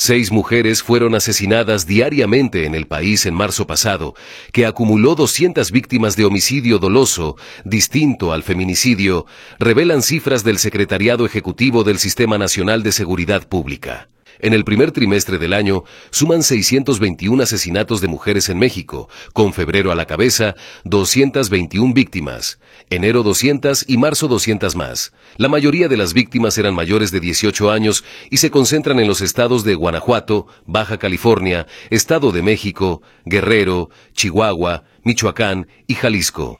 6 mujeres fueron asesinadas diariamente en el país en marzo pasado, que acumuló 200 víctimas de homicidio doloso, distinto al feminicidio, revelan cifras del Secretariado Ejecutivo del Sistema Nacional de Seguridad Pública. En el primer trimestre del año, suman 621 asesinatos de mujeres en México, con febrero a la cabeza, 221 víctimas, enero 200 y marzo 200 más. La mayoría de las víctimas eran mayores de 18 años y se concentran en los estados de Guanajuato, Baja California, Estado de México, Guerrero, Chihuahua, Michoacán y Jalisco.